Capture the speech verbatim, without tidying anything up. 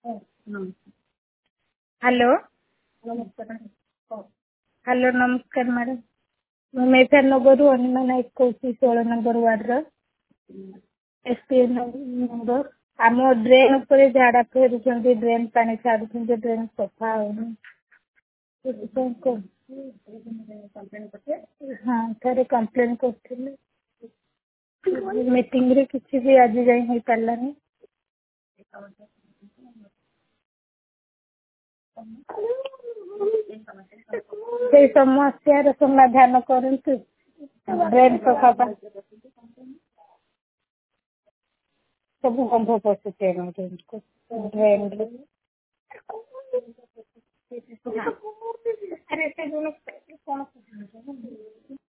Hello. Hello नमस्कार madam. ମୁଁ Mayfair ନଗରରୁ ଅନିମା ନାୟକ କହୁଛି ଷୋହଳ ନମ୍ବର ୱାର୍ଡର ଏସ୍ ପି ଏମ୍ ନମ୍ବର। ଆମ ଡ୍ରେନ୍ ଉପରେ ଝାଡ଼ା ଫେରୁଛନ୍ତି, ଡ୍ରେନ୍ ପାଣି ଛାଡୁଛନ୍ତି, ଡ୍ରେନ୍ ସଫା ହଉନି। ସେଥିପାଇଁ କହୁଛି। ହଁ ଥରେ କମ୍ପ୍ଲେନ୍ କରିଥିଲି। ମିଟିଂରେ କିଛି ବି ଆଜି ଯାଇ ହେଇପାରିଲାନି। ସେଇ ସମସ୍ୟାର ସମାଧାନ କରନ୍ତୁ। ଡ୍ରେନ୍ ସଫା ପାଇଁ ସବୁ ଗନ୍ଧ ପଶୁଛି ଆମ ଡ୍ରେନ୍କୁ। ଡ୍ରେନ୍ରେ ଆରେ ସେ ଜଣ କଣ